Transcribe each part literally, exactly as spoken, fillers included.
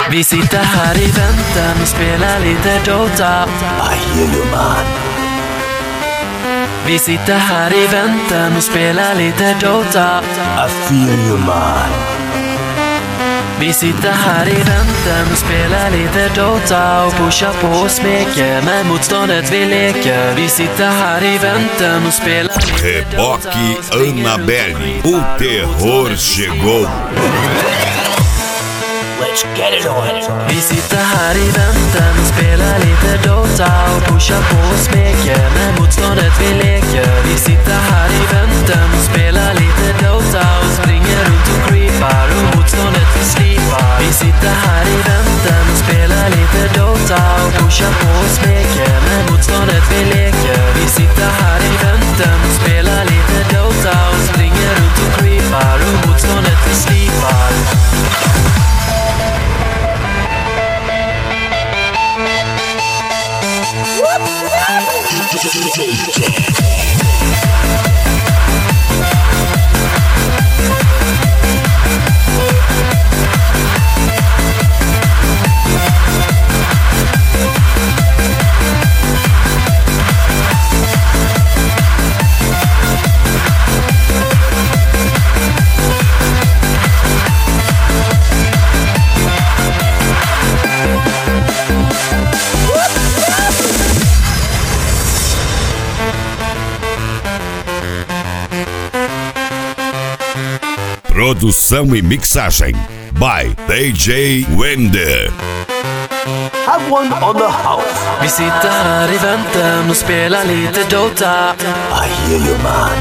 Vi sitter här i väntan och spelar lite Dota. I hear you, man. Vi sitter här i väntan och spelar lite Dota. I feel you, man. Vi sitter här i väntan och spelar lite Dota och pushar på och smeker med motståndet vi leker. Vi sitter här i väntan och spelar lite Dota. Reboque Annabelle, o terror chegou. Let's get it on. Vi sitter här i väntan och spelar lite Dota och pushar på och smeker med motståndet vi leker. Vi sitter här i väntan och spelar lite Dota och springer runt och creepar och motståndet vi slipar. Vi sitter här i väntan och spelar lite Dota och pushar på och smeker med motståndet vi leker. Vi sitter här i väntan och spelar lite Dota och springer runt och creepar och motståndet vi slipar. Produção e mixagem by D J Wender. Have one on the house. Vi sitter här i väntan och spelar lite Dota. I hear you, man.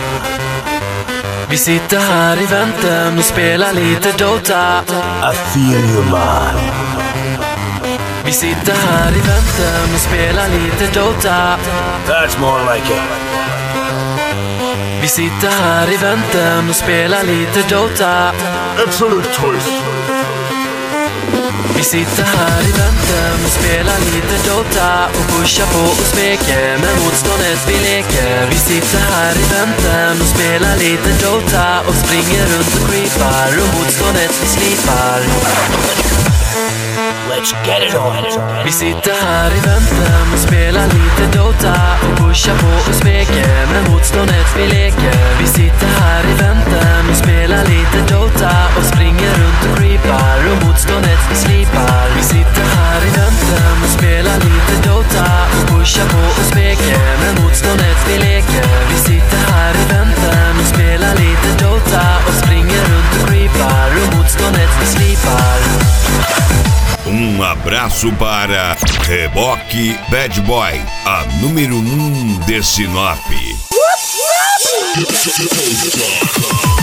Vi sitter här i väntan och spelar lite Dota. I feel you, man. Vi sitter här i väntan och spelar lite Dota. That's more like it. Vi sitter här i väntan och spelar lite Dota. Absolute choice. Vi sitter här i väntan och spelar lite Dota och pushar på och smeker med motståndet vi leker. Vi sitter här i väntan och spelar lite Dota och springer runt och creepar och motståndet vi slipar. Let's get it on. Vi sitter här i väntan och spelar lite Dota och pushar på och smeker med motståndet vi leker. Vi sitter här i väntan och spelar lite Dota och springer runt och creepar och motståndet vi slipar. Vi sitter här i väntan och spelar lite Dota och pushar på och smeker med motståndet vi leker. Vi sitter här i väntan och spelar lite Dota och springer runt och creepar och motståndet vi slipar. Um abraço para Reboque Bad Boy, a número um de Sinop.